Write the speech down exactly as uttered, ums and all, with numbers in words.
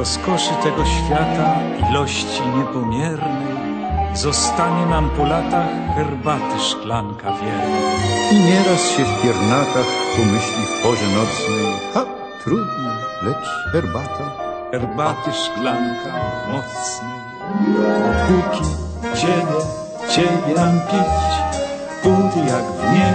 rozkoszy tego świata, ilości niepomiernej, zostanie nam po latach herbaty szklanka wierna. I nieraz się w piernatach pomyśli w porze nocnej: ha, trudno, lecz herbata. Herbaty szklanka mocnej. Póki ciebie, ciebie nam pić, póty jak w nie.